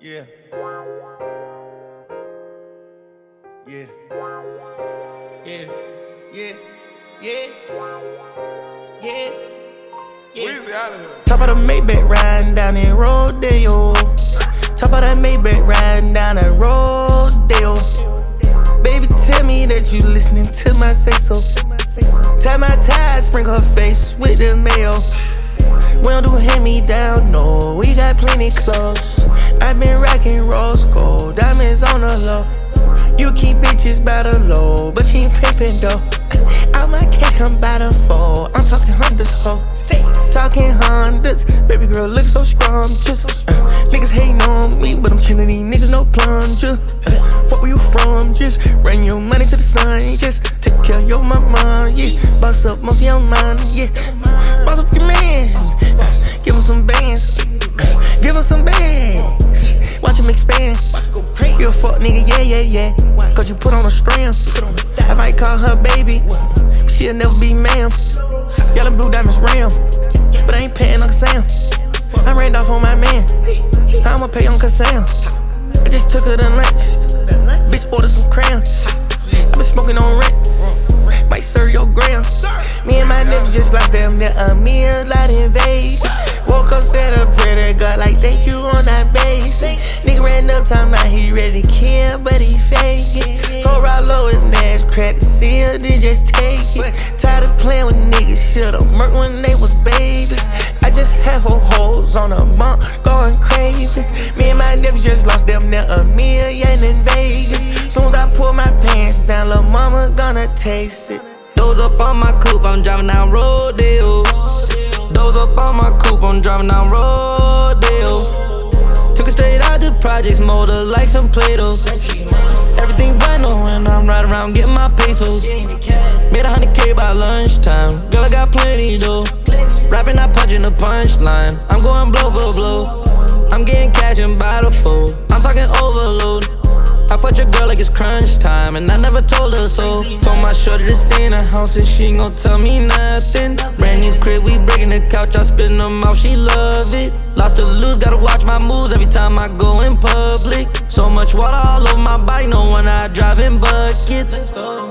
Yeah. Yeah. Yeah. Yeah. Yeah. Yeah. Weezy out of here. Top of the Maybach riding down in Rodeo. Top of that Maybach riding down in Rodeo. Baby, tell me that you listening to my say so. Tie my tie, sprinkle her face with the mayo. We don't do hand-me-down, no, we got plenty clothes. I been rockin' rose gold, diamonds on the low. You keep bitches by the low, but you ain't pimpin' though. All my cash come by the fold, I'm talking hundreds, ho. Talking hundreds, baby girl look so scrumptious. Niggas hating on me, but I'm killing these niggas, no plunger. Fuck where you from, just bring your money to the sun, just take care of your mama, yeah. Boss up most of your mind, yeah. Boss up your man, give him some bands, give him some bags, watch him expand. You a fuck nigga, yeah, yeah, yeah. Cause you put on a strand. I might call her baby, but she'll never be ma'am. Yellow blue diamonds ram, but I ain't paying Uncle Sam. I ran off on my man, I'ma pay Uncle Sam. I just took her to lunch, bitch ordered some crayons. I been smoking on rent, might serve your grams. Me and my niggas just lost damn near a meal out in Vegas. Woke up, said a prayer to God like thank you on that base. Nigga ran up time like he ready to kill, but he fake it. Told Rollo if Nash cracked the seal, then just take it. Tired of playing with niggas, should've murked when they was babies. I just have her hoes on a bump, going crazy. Me and my niggas just lost them near a million in Vegas. Soon as I pull my pants down, lil' mama gonna taste it. Those up on my coupe, I'm driving down Rodeo. Those up on my coupe, I'm driving down Rodeo. Took it straight out the projects, motor like some Play-Doh. Everything bueno when I'm riding around getting my pesos. Made 100K by lunchtime, girl I got plenty though. Rapping, I punching the punchline, I'm going blow for blow. I'm getting cash and by the fold, I'm talking overload. I fucked your girl like it's crunch time, and I never told her so. Told my shorty to stay in the house and she ain't gon' tell me nothing. Brand new crib, we breaking the couch, I spin them out, she love it. Lost or lose, gotta watch my moves every time I go in public. So much water all over my body, no wonder I drive in buckets.